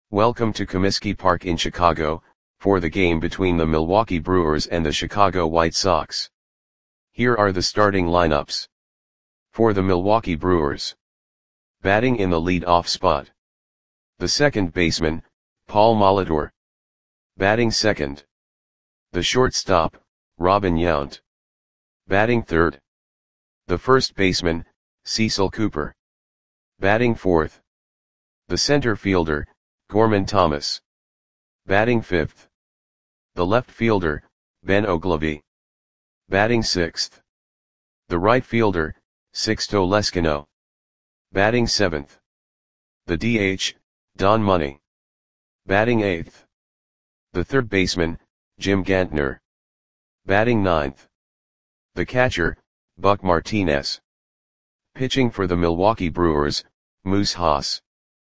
Welcome to Comiskey Park in Chicago, for the game between the Milwaukee Brewers and the Chicago White Sox. Here are the starting lineups. For the Milwaukee Brewers. Batting in the lead-off spot. The second baseman, Paul Molitor. Batting second. The shortstop, Robin Yount. Batting third. The first baseman, Cecil Cooper. Batting fourth. The center fielder, Gorman Thomas. Batting fifth. The left fielder, Ben Oglivie. Batting sixth. The right fielder, Sixto Leskino. Batting seventh. The DH, Don Money. Batting eighth. The third baseman, Jim Gantner. Batting ninth. The catcher, Buck Martinez. Pitching for the Milwaukee Brewers, Moose Haas.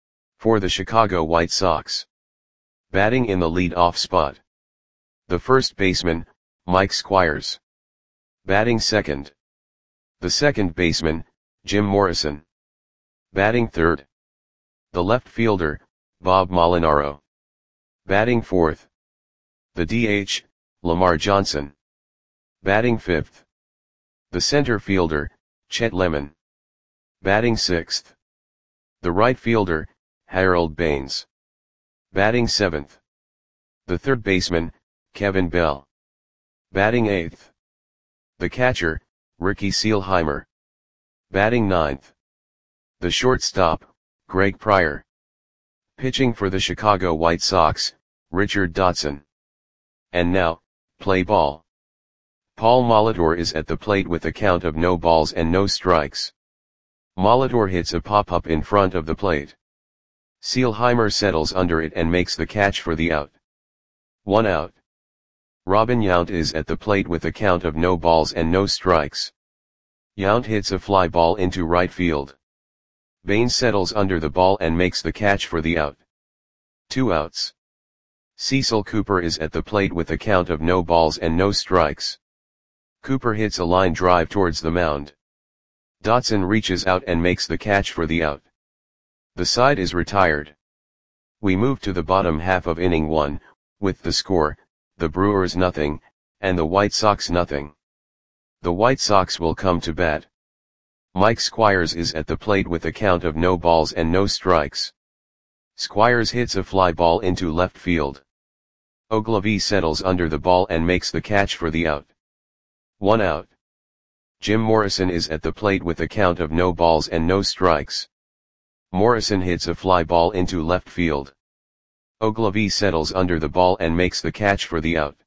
For the Chicago White Sox. Batting in the lead-off spot. The first baseman, Mike Squires. Batting second. The second baseman, Jim Morrison. Batting third. The left fielder, Bob Molinaro. Batting fourth. The DH, Lamar Johnson. Batting fifth. The center fielder, Chet Lemon. Batting sixth. The right fielder, Harold Baines. Batting seventh. The third baseman, Kevin Bell. Batting eighth. The catcher, Ricky Seelheimer. Batting ninth. The shortstop, Greg Pryor. Pitching for the Chicago White Sox, Richard Dotson. And now, play ball. Paul Molitor is at the plate with a count of no balls and no strikes. Molitor hits a pop-up in front of the plate. Seelheimer settles under it and makes the catch for the out. 1 out. Robin Yount is at the plate with a count of no balls and no strikes. Yount hits a fly ball into right field. Baines settles under the ball and makes the catch for the out. 2 outs. Cecil Cooper is at the plate with a count of no balls and no strikes. Cooper hits a line drive towards the mound. Dotson reaches out and makes the catch for the out. The side is retired. We move to the bottom half of inning 1, with the score, the Brewers nothing, and the White Sox nothing. The White Sox will come to bat. Mike Squires is at the plate with a count of no balls and no strikes. Squires hits a fly ball into left field. Oglivie settles under the ball and makes the catch for the out. 1 out. Jim Morrison is at the plate with a count of no balls and no strikes. Morrison hits a fly ball into left field. Oglivie settles under the ball and makes the catch for the out.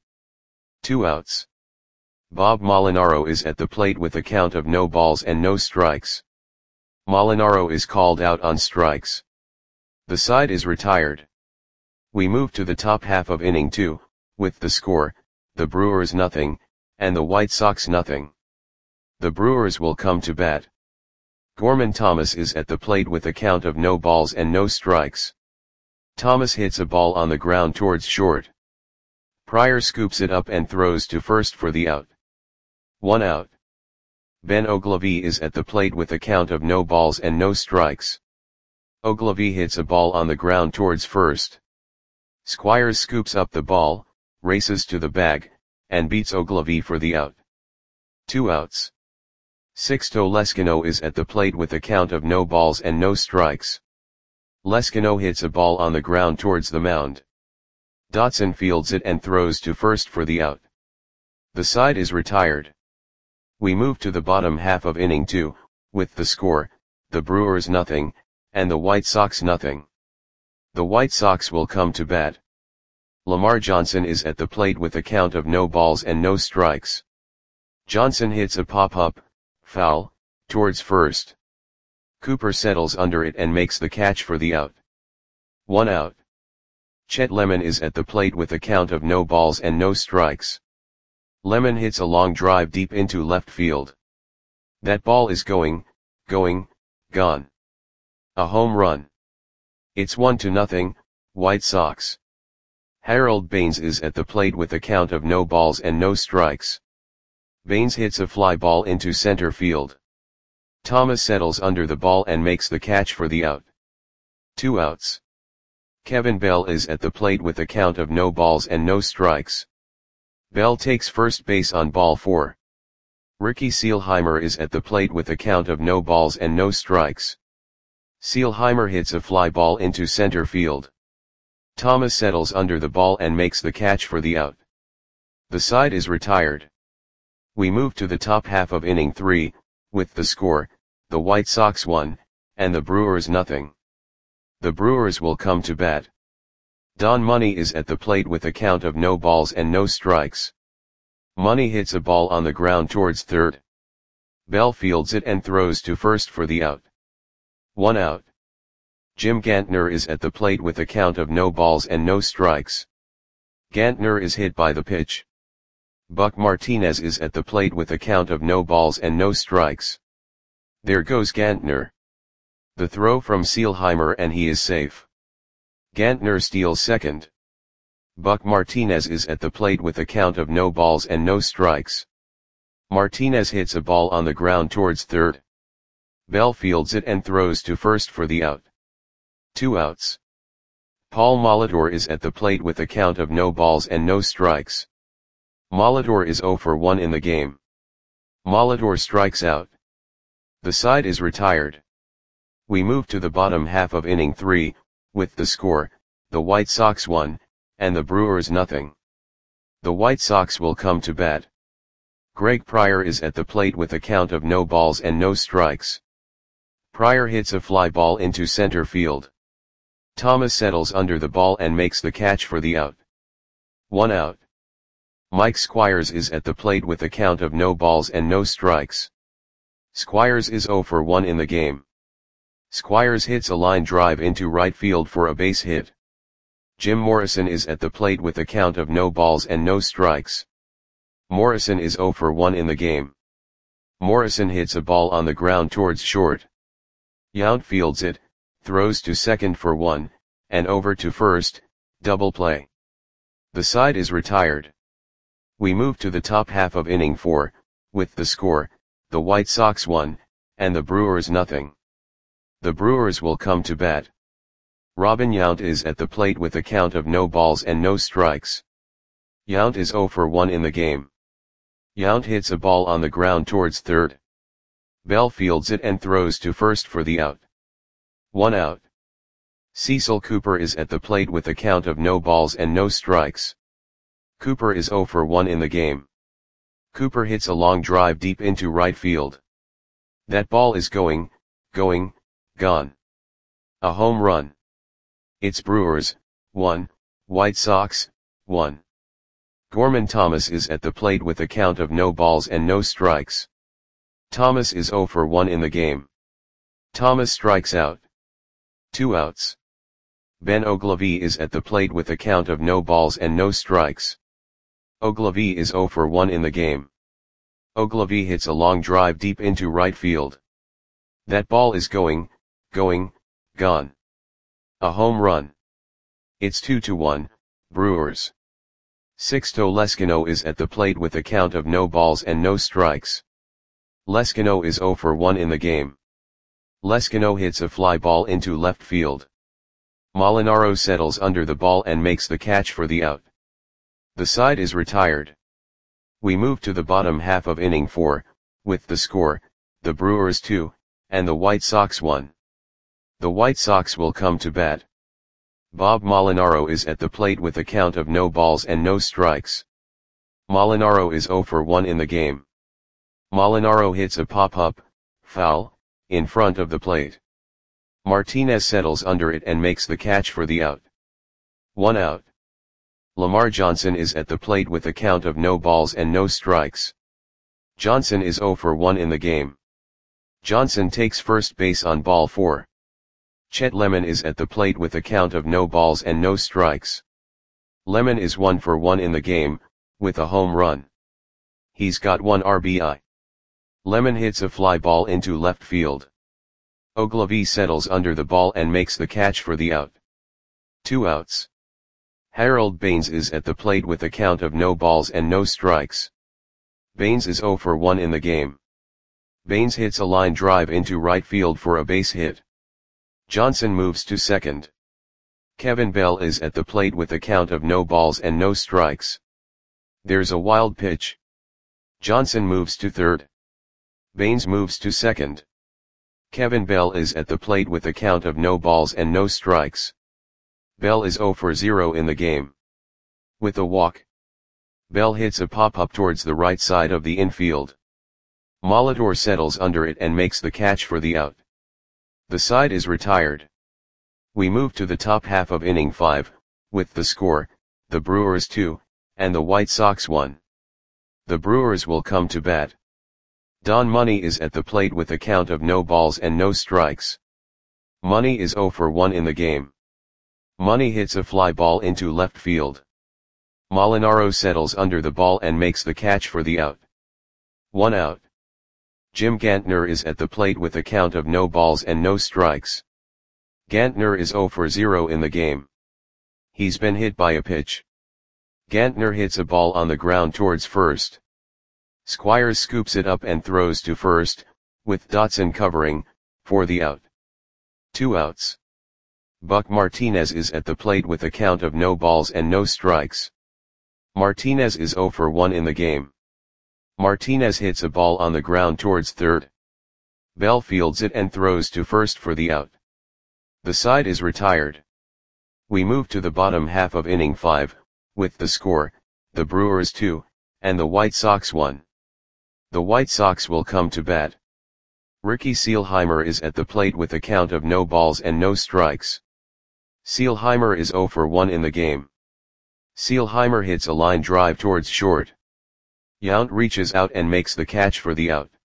2 outs. Bob Molinaro is at the plate with a count of no balls and no strikes. Molinaro is called out on strikes. The side is retired. We move to the top half of inning 2, with the score, the Brewers nothing, and the White Sox nothing. The Brewers will come to bat. Gorman Thomas is at the plate with a count of no balls and no strikes. Thomas hits a ball on the ground towards short. Pryor scoops it up and throws to first for the out. 1 out. Ben Oglivie is at the plate with a count of no balls and no strikes. Oglivie hits a ball on the ground towards first. Squires scoops up the ball, races to the bag, and beats Oglivie for the out. 2 outs. Sixto Leskino is at the plate with a count of no balls and no strikes. Leskino hits a ball on the ground towards the mound. Dotson fields it and throws to first for the out. The side is retired. We move to the bottom half of inning 2, with the score, the Brewers nothing, and the White Sox nothing. The White Sox will come to bat. Lamar Johnson is at the plate with a count of no balls and no strikes. Johnson hits a pop-up, foul, towards first. Cooper settles under it and makes the catch for the out. 1 out. Chet Lemon is at the plate with a count of no balls and no strikes. Lemon hits a long drive deep into left field. That ball is gone. A home run. It's 1-0, White Sox. Harold Baines is at the plate with a count of no balls and no strikes. Baines hits a fly ball into center field. Thomas settles under the ball and makes the catch for the out. 2 outs. Kevin Bell is at the plate with a count of no balls and no strikes. Bell takes first base on ball 4. Ricky Seelheimer is at the plate with a count of no balls and no strikes. Seelheimer hits a fly ball into center field. Thomas settles under the ball and makes the catch for the out. The side is retired. We move to the top half of inning 3, with the score, the White Sox 1, and the Brewers nothing. The Brewers will come to bat. Don Money is at the plate with a count of no balls and no strikes. Money hits a ball on the ground towards third. Bell fields it and throws to first for the out. 1 out. Jim Gantner is at the plate with a count of no balls and no strikes. Gantner is hit by the pitch. Buck Martinez is at the plate with a count of no balls and no strikes. There goes Gantner. The throw from Seelheimer and he is safe. Gantner steals second. Buck Martinez is at the plate with a count of no balls and no strikes. Martinez hits a ball on the ground towards third. Bell fields it and throws to first for the out. 2 outs. Paul Molitor is at the plate with a count of no balls and no strikes. Molitor is 0 for 1 in the game. Molitor strikes out. The side is retired. We move to the bottom half of inning 3, with the score, the White Sox 1, and the Brewers nothing. The White Sox will come to bat. Greg Pryor is at the plate with a count of no balls and no strikes. Pryor hits a fly ball into center field. Thomas settles under the ball and makes the catch for the out. 1 out. Mike Squires is at the plate with a count of no balls and no strikes. Squires is 0 for 1 in the game. Squires hits a line drive into right field for a base hit. Jim Morrison is at the plate with a count of no balls and no strikes. Morrison is 0 for 1 in the game. Morrison hits a ball on the ground towards short. Yount fields it, throws to second for 1, and over to first, double play. The side is retired. We move to the top half of inning 4, with the score, the White Sox 1, and the Brewers nothing. The Brewers will come to bat. Robin Yount is at the plate with a count of no balls and no strikes. Yount is 0 for 1 in the game. Yount hits a ball on the ground towards third. Bell fields it and throws to first for the out. 1 out. Cecil Cooper is at the plate with a count of no balls and no strikes. Cooper is 0 for 1 in the game. Cooper hits a long drive deep into right field. That ball is going, gone. A home run. It's Brewers, 1, White Sox, 1. Gorman Thomas is at the plate with a count of no balls and no strikes. Thomas is 0 for 1 in the game. Thomas strikes out. 2 outs. Ben Oglivie is at the plate with a count of no balls and no strikes. Oglivie is 0 for 1 in the game. Oglivie hits a long drive deep into right field. That ball is going, gone. A home run. It's 2-1, Brewers. Sixto Leskino is at the plate with a count of no balls and no strikes. Leskino is 0 for 1 in the game. Leskino hits a fly ball into left field. Molinaro settles under the ball and makes the catch for the out. The side is retired. We move to the bottom half of inning 4, with the score, the Brewers 2, and the White Sox 1. The White Sox will come to bat. Bob Molinaro is at the plate with a count of no balls and no strikes. Molinaro is 0 for 1 in the game. Molinaro hits a pop-up, foul, in front of the plate. Martinez settles under it and makes the catch for the out. 1 out. Lamar Johnson is at the plate with a count of no balls and no strikes. Johnson is 0 for 1 in the game. Johnson takes first base on ball 4. Chet Lemon is at the plate with a count of no balls and no strikes. Lemon is 1 for 1 in the game, with a home run. He's got 1 RBI. Lemon hits a fly ball into left field. Oglivie settles under the ball and makes the catch for the out. 2 outs. Harold Baines is at the plate with a count of no balls and no strikes. Baines is 0 for 1 in the game. Baines hits a line drive into right field for a base hit. Johnson moves to second. Kevin Bell is at the plate with a count of no balls and no strikes. There's a wild pitch. Johnson moves to third. Baines moves to second. Kevin Bell is at the plate with a count of no balls and no strikes. Bell is 0 for 0 in the game. With a walk, Bell hits a pop-up towards the right side of the infield. Molitor settles under it and makes the catch for the out. The side is retired. We move to the top half of inning 5, with the score, the Brewers 2, and the White Sox 1. The Brewers will come to bat. Don Money is at the plate with a count of no balls and no strikes. Money is 0 for 1 in the game. Money hits a fly ball into left field. Molinaro settles under the ball and makes the catch for the out. 1 out. Jim Gantner is at the plate with a count of no balls and no strikes. Gantner is 0 for 0 in the game. He's been hit by a pitch. Gantner hits a ball on the ground towards first. Squires scoops it up and throws to first, with Dotson covering, for the out. 2 outs. Buck Martinez is at the plate with a count of no balls and no strikes. Martinez is 0 for 1 in the game. Martinez hits a ball on the ground towards third. Bell fields it and throws to first for the out. The side is retired. We move to the bottom half of inning 5, with the score, the Brewers 2, and the White Sox 1. The White Sox will come to bat. Ricky Seelheimer is at the plate with a count of no balls and no strikes. Seelheimer is 0 for 1 in the game. Seelheimer hits a line drive towards short. Yount reaches out and makes the catch for the out.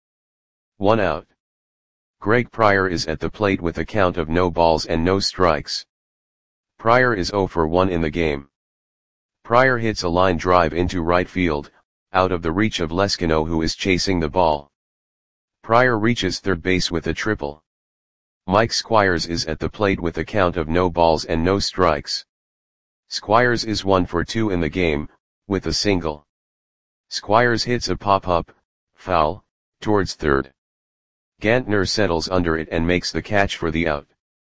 1 out. Greg Pryor is at the plate with a count of no balls and no strikes. Pryor is 0 for 1 in the game. Pryor hits a line drive into right field, out of the reach of Leskino, who is chasing the ball. Pryor reaches third base with a triple. Mike Squires is at the plate with a count of no balls and no strikes. Squires is 1 for 2 in the game, with a single. Squires hits a pop-up, foul, towards third. Gantner settles under it and makes the catch for the out.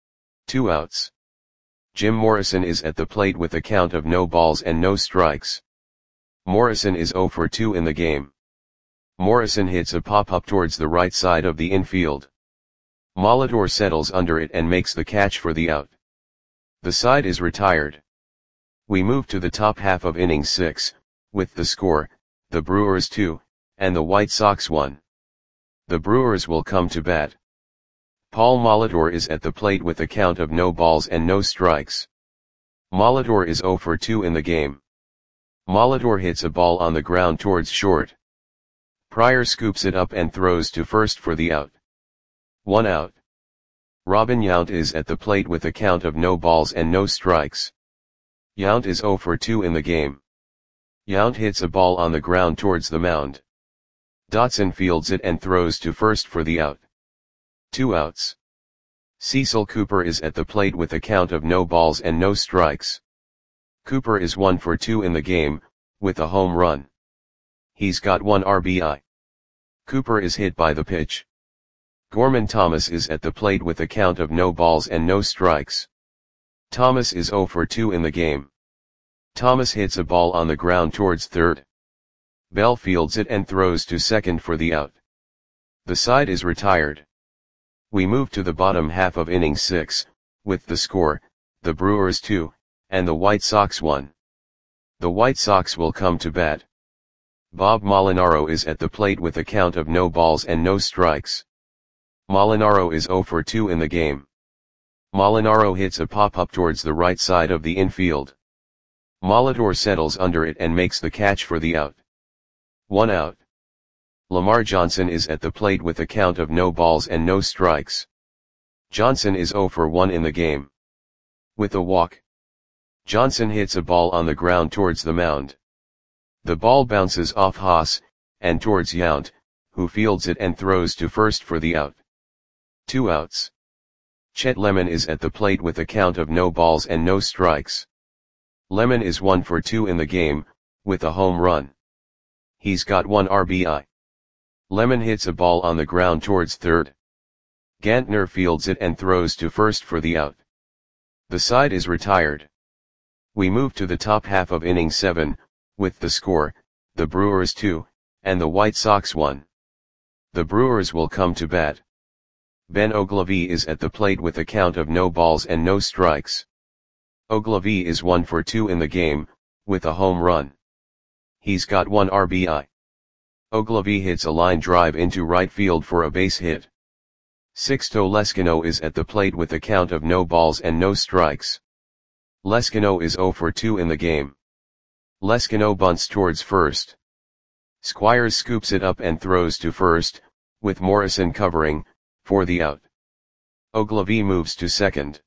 2 outs. Jim Morrison is at the plate with a count of no balls and no strikes. Morrison is 0 for 2 in the game. Morrison hits a pop-up towards the right side of the infield. Molitor settles under it and makes the catch for the out. The side is retired. We move to the top half of inning 6, with the score, the Brewers 2, and the White Sox 1. The Brewers will come to bat. Paul Molitor is at the plate with a count of no balls and no strikes. Molitor is 0 for 2 in the game. Molitor hits a ball on the ground towards short. Pryor scoops it up and throws to first for the out. 1 out. Robin Yount is at the plate with a count of no balls and no strikes. Yount is 0 for 2 in the game. Yount hits a ball on the ground towards the mound. Dotson fields it and throws to first for the out. 2 outs. Cecil Cooper is at the plate with a count of no balls and no strikes. Cooper is 1 for 2 in the game, with a home run. He's got 1 RBI. Cooper is hit by the pitch. Gorman Thomas is at the plate with a count of no balls and no strikes. Thomas is 0 for 2 in the game. Thomas hits a ball on the ground towards third. Bell fields it and throws to second for the out. The side is retired. We move to the bottom half of inning 6, with the score, the Brewers 2, and the White Sox 1. The White Sox will come to bat. Bob Molinaro is at the plate with a count of no balls and no strikes. Molinaro is 0 for 2 in the game. Molinaro hits a pop-up towards the right side of the infield. Molitor settles under it and makes the catch for the out. 1 out. Lamar Johnson is at the plate with a count of no balls and no strikes. Johnson is 0 for 1 in the game. With a walk, Johnson hits a ball on the ground towards the mound. The ball bounces off Haas, and towards Yount, who fields it and throws to first for the out. 2 outs. Chet Lemon is at the plate with a count of no balls and no strikes. Lemon is 1 for 2 in the game, with a home run. He's got 1 RBI. Lemon hits a ball on the ground towards third. Gantner fields it and throws to first for the out. The side is retired. We move to the top half of inning 7, with the score, the Brewers 2, and the White Sox 1. The Brewers will come to bat. Ben Oglivie is at the plate with a count of no balls and no strikes. Oglivie is 1 for 2 in the game, with a home run. He's got 1 RBI. Oglivie hits a line drive into right field for a base hit. Sixto Leskino is at the plate with a count of no balls and no strikes. Leskino is 0 for 2 in the game. Leskino bunts towards first. Squires scoops it up and throws to first, with Morrison covering, for the out. Oglivie moves to second.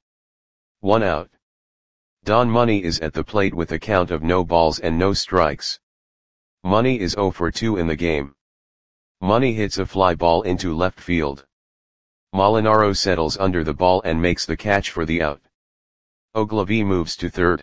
1 out. Don Money is at the plate with a count of no balls and no strikes. Money is 0 for 2 in the game. Money hits a fly ball into left field. Molinaro settles under the ball and makes the catch for the out. Oglivie moves to third.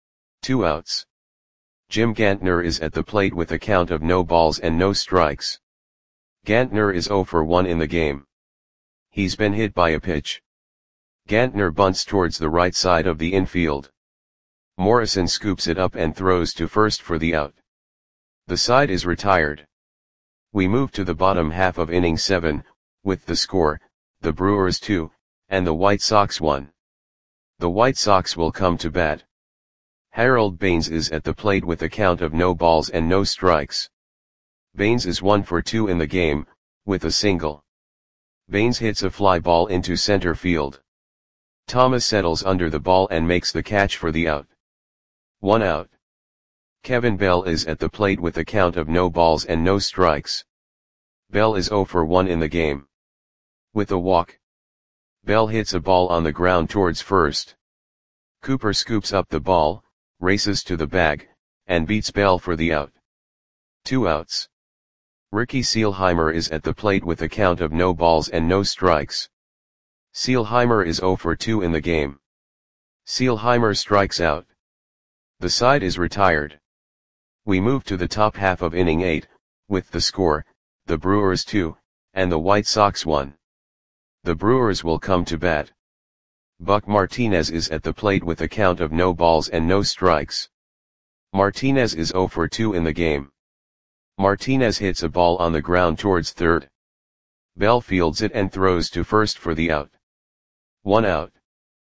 2 outs. Jim Gantner is at the plate with a count of no balls and no strikes. Gantner is 0 for 1 in the game. He's been hit by a pitch. Gantner bunts towards the right side of the infield. Morrison scoops it up and throws to first for the out. The side is retired. We move to the bottom half of inning 7, with the score, the Brewers 2, and the White Sox 1. The White Sox will come to bat. Harold Baines is at the plate with a count of no balls and no strikes. Baines is 1 for 2 in the game, with a single. Baines hits a fly ball into center field. Thomas settles under the ball and makes the catch for the out. 1 out. Kevin Bell is at the plate with a count of no balls and no strikes. Bell is 0 for 1 in the game. With a walk. Bell hits a ball on the ground towards first. Cooper scoops up the ball, races to the bag, and beats Bell for the out. 2 outs. Ricky Seelheimer is at the plate with a count of no balls and no strikes. Seelheimer is 0 for 2 in the game. Seelheimer strikes out. The side is retired. We move to the top half of inning 8, with the score, the Brewers 2, and the White Sox 1. The Brewers will come to bat. Buck Martinez is at the plate with a count of no balls and no strikes. Martinez is 0 for 2 in the game. Martinez hits a ball on the ground towards third. Bell fields it and throws to first for the out. 1 out.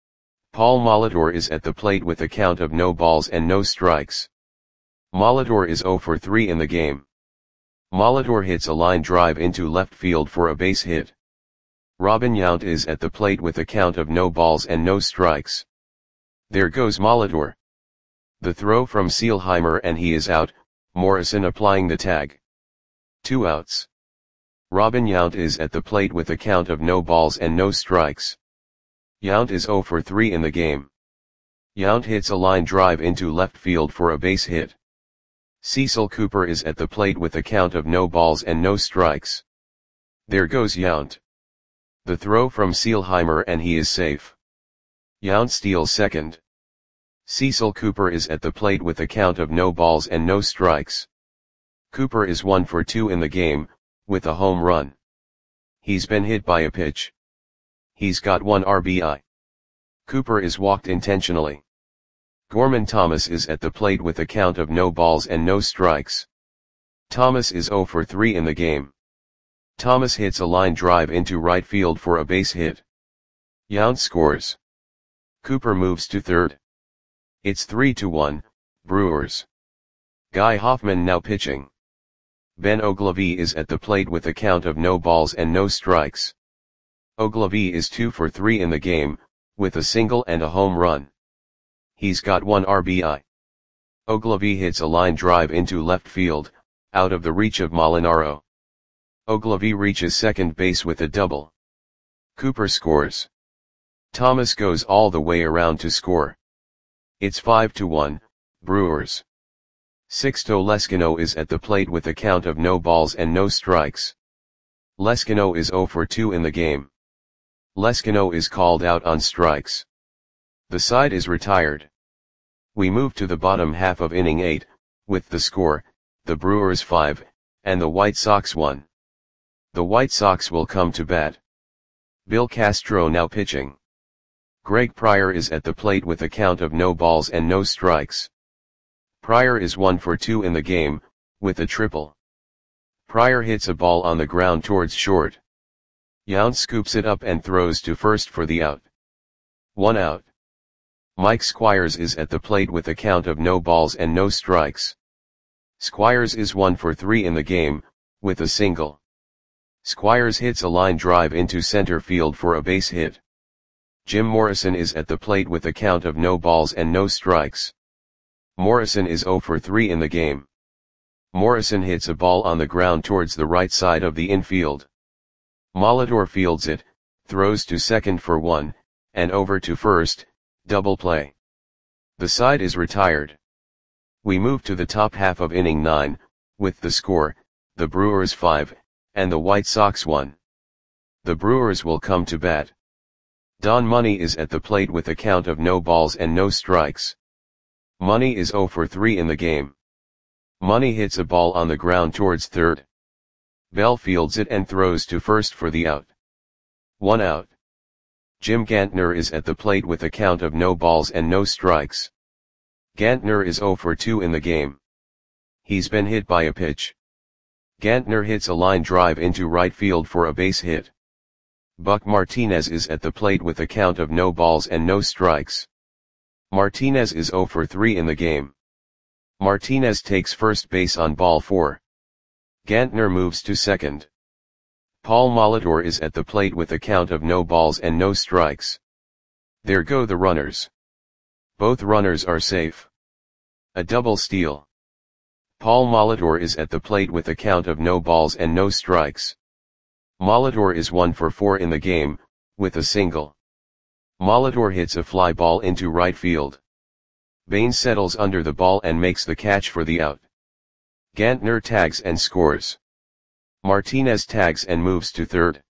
Paul Molitor is at the plate with a count of no balls and no strikes. Molitor is 0 for 3 in the game. Molitor hits a line drive into left field for a base hit. Robin Yount is at the plate with a count of no balls and no strikes. There goes Molitor. The throw from Seelheimer and he is out, Morrison applying the tag. 2 outs. Robin Yount is at the plate with a count of no balls and no strikes. Yount is 0 for 3 in the game. Yount hits a line drive into left field for a base hit. Cecil Cooper is at the plate with a count of no balls and no strikes. There goes Yount. The throw from Seelheimer and he is safe. Yount steals second. Cecil Cooper is at the plate with a count of no balls and no strikes. Cooper is 1 for 2 in the game, with a home run. He's been hit by a pitch. He's got 1 RBI. Cooper is walked intentionally. Gorman Thomas is at the plate with a count of no balls and no strikes. Thomas is 0 for 3 in the game. Thomas hits a line drive into right field for a base hit. Yount scores. Cooper moves to third. It's 3-1, Brewers. Guy Hoffman now pitching. Ben Oglivie is at the plate with a count of no balls and no strikes. Oglivie is 2 for 3 in the game, with a single and a home run. He's got 1 RBI. Oglivie hits a line drive into left field, out of the reach of Molinaro. Oglivie reaches second base with a double. Cooper scores. Thomas goes all the way around to score. It's 5-1, Brewers. Sixto Leskino is at the plate with a count of no balls and no strikes. Leskino is 0 for 2 in the game. Leskino is called out on strikes. The side is retired. We move to the bottom half of inning 8, with the score, the Brewers 5, and the White Sox 1. The White Sox will come to bat. Bill Castro now pitching. Greg Pryor is at the plate with a count of no balls and no strikes. Pryor is 1 for 2 in the game, with a triple. Pryor hits a ball on the ground towards short. Yount scoops it up and throws to first for the out. 1 out. Mike Squires is at the plate with a count of no balls and no strikes. Squires is 1 for 3 in the game, with a single. Squires hits a line drive into center field for a base hit. Jim Morrison is at the plate with a count of no balls and no strikes. Morrison is 0 for 3 in the game. Morrison hits a ball on the ground towards the right side of the infield. Molitor fields it, throws to second for 1, and over to first, double play. The side is retired. We move to the top half of inning 9, with the score, the Brewers 5, and the White Sox 1. The Brewers will come to bat. Don Money is at the plate with a count of no balls and no strikes. Money is 0 for 3 in the game. Money hits a ball on the ground towards third. Bell fields it and throws to first for the out. 1 out. Jim Gantner is at the plate with a count of no balls and no strikes. Gantner is 0 for 2 in the game. He's been hit by a pitch. Gantner hits a line drive into right field for a base hit. Buck Martinez is at the plate with a count of no balls and no strikes. Martinez is 0 for 3 in the game. Martinez takes first base on ball 4. Gantner moves to second. Paul Molitor is at the plate with a count of no balls and no strikes. There go the runners. Both runners are safe. A double steal. Paul Molitor is at the plate with a count of no balls and no strikes. Molitor is 1 for 4 in the game, with a single. Molitor hits a fly ball into right field. Baines settles under the ball and makes the catch for the out. Gantner tags and scores. Martinez tags and moves to third.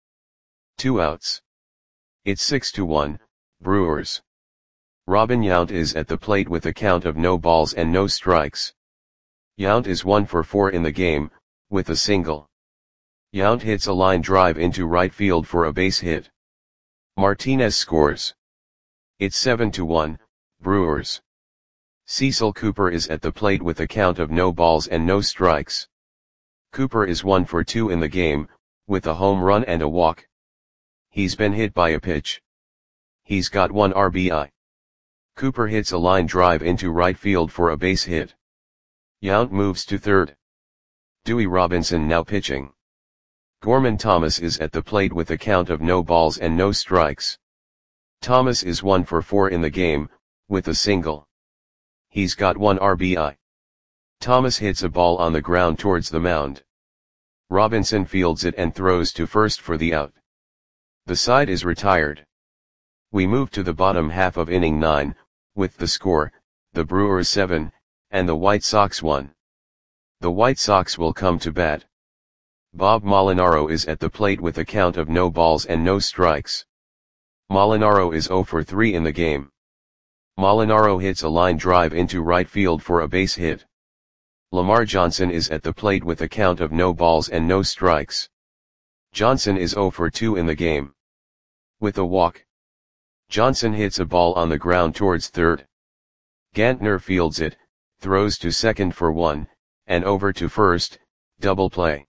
2 outs. It's 6-1, Brewers. Robin Yount is at the plate with a count of no balls and no strikes. Yount is 1 for 4 in the game, with a single. Yount hits a line drive into right field for a base hit. Martinez scores. It's 7-1, Brewers. Cecil Cooper is at the plate with a count of no balls and no strikes. Cooper is 1 for 2 in the game, with a home run and a walk. He's been hit by a pitch. He's got 1 RBI. Cooper hits a line drive into right field for a base hit. Yount moves to third. Dewey Robinson now pitching. Gorman Thomas is at the plate with a count of no balls and no strikes. Thomas is 1 for 4 in the game, with a single. He's got 1 RBI. Thomas hits a ball on the ground towards the mound. Robinson fields it and throws to first for the out. The side is retired. We move to the bottom half of inning 9, with the score, the Brewers 7, and the White Sox 1. The White Sox will come to bat. Bob Molinaro is at the plate with a count of no balls and no strikes. Molinaro is 0 for 3 in the game. Molinaro hits a line drive into right field for a base hit. Lamar Johnson is at the plate with a count of no balls and no strikes. Johnson is 0 for 2 in the game. With a walk. Johnson hits a ball on the ground towards third. Gantner fields it, throws to second for 1, and over to first, double play.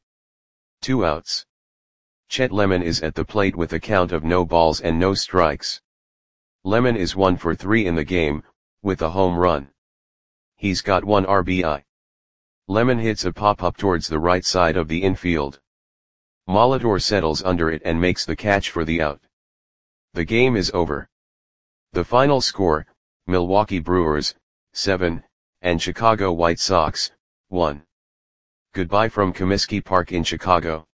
2 outs. Chet Lemon is at the plate with a count of no balls and no strikes. Lemon is 1 for 3 in the game, with a home run. He's got 1 RBI. Lemon hits a pop-up towards the right side of the infield. Molitor settles under it and makes the catch for the out. The game is over. The final score, Milwaukee Brewers, 7, and Chicago White Sox, 1. Goodbye from Comiskey Park in Chicago.